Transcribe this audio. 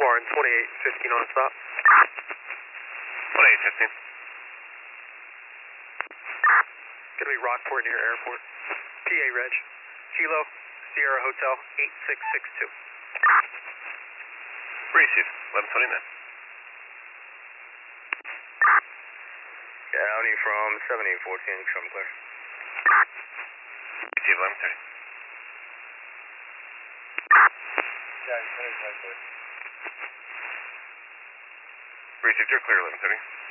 Warren, 2815 on stop. 2815. Gonna be Rockport near airport. PA Reg. Kilo, Sierra Hotel, 8662. Receive, 1129. County from 7814, show me clear. Receive, 1130. Yeah, clear. Received, you're clear, 1130.